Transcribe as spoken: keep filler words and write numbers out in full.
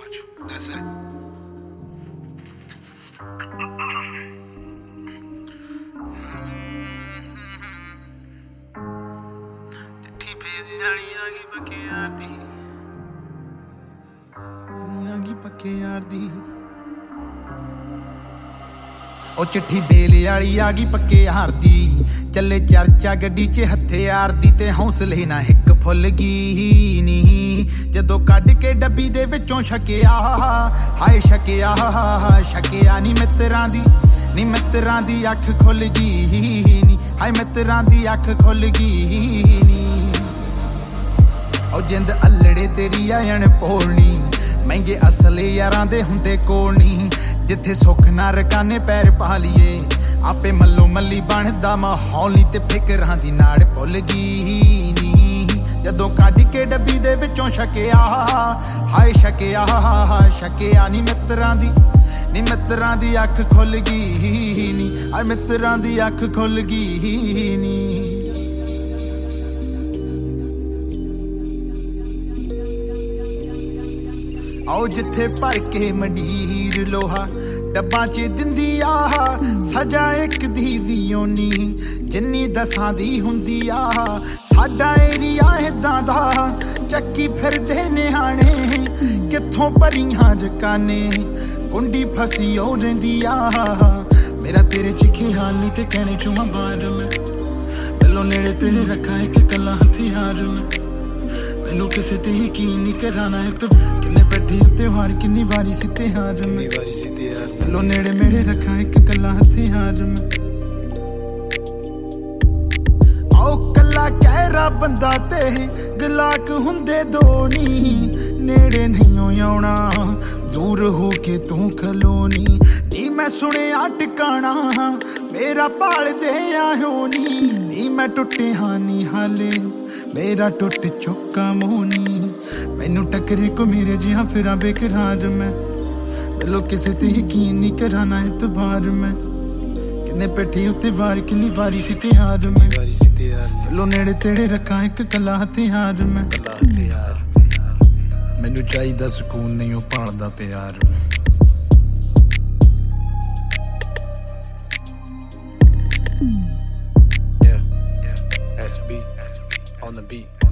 got you. That's it. चिट्ठी भेज जानी आगी पक्के यार दी आगी पक्के यार दी ओ चिट्ठी बेले वाली आ गई पक्के यार दी चले चर्चा गड्डी च हथियार दी ते हौसले ना हिक फुल गई नी जदों कढ के डब्बी दे विचों छकिया हाय छकिया छकिया नी मित्रां दी नी मित्रां दी अख खुल गई नी हाय मित्रां दी अख खुल गई नी ओ जिंद अल्लड़े तेरी आयन पोलनी महंगे असले यारां दे हुंदे कोल नी जिथे सुख ना रकाने पैर पा लीए आपे मल्लो मल्ली बनदा माहौल नी ते फिकरां दी नाड़ भुल गई नी जदों कढ के डब्बी दे विचों छकिया हाय छकिया छकिया नी मित्रां दी नी मित्रां दी अख खुल गई नी हाय मित्रां दी अख खुल गई नी आओ जिथे भर के मंडीर लोहा डब्बां च दिंदी आह सजा एक दी वी ओनी जिन्नी दसां दी हुंदी आह साडा एरिया इदां दा चक्की फिरदे निहाणे कित्थों भरीआं रकाने कुंडी फसी हो रहिंदी आह मेरा तेरे च ख्याल नी ते कहने चुमा बार मैं पहलों नेड़े तेरे रखा एक कला हथियार मैं मैनू किसे ते यकीन नहीं कराना है तो किन्ने बैठे त्योहार किन्नी वारी सी त्योहार किन्नी वारी सी त्योहार लो नेड़े मेरे रखा एक कला हथियार में आओ कला कहरा बंदा ते गलाक हुंदे दो नी नेड़े नहीं आउणा दूर हो के तू खलोनी नी मैं सुनिया टिकाणा मेरा भाल दे आयो नी नी मैं टुटे हानी हाले मेरा टुट चुका मोनी मैनू टकरे को मेरे जिहा फिरा बेकरार मैं मिलो किसे ते यकीन नहीं कराना एतबार मैं किन्ने पैठे उत्ते वार किन्नी वारी सी त्यार में वारी सी त्यार मिलो नेड़े तेड़े रखा एक कला हथियार में कला हथियार मैनू चाहिदा सुकून नहीं ओ भालदा प्यार में Yeah, yeah, S B on the beat.